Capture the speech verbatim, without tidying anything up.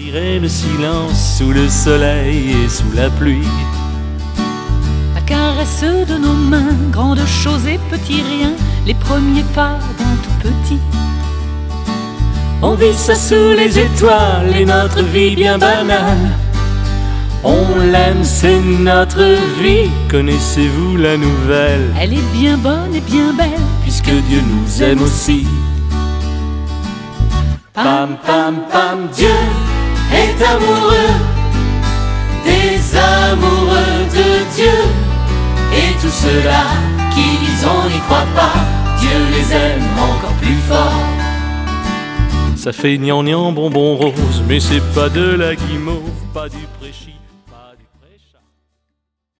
Déchirer le silence sous le soleil et sous la pluie. La caresse de nos mains, grandes choses et petits riens, les premiers pas d'un tout petit. On vit ça sous les étoiles et notre vie bien banale. On l'aime, c'est notre vie. Connaissez-vous la nouvelle? Elle est bien bonne et bien belle, puisque Dieu nous aime aussi. Pam, pam, pam, Dieu est amoureux des amoureux de Dieu. Et tous ceux-là qui disent on n'y croit pas, Dieu les aime encore plus fort. Ça fait gnangnan bonbon rose, mais c'est pas de la guimauve, pas du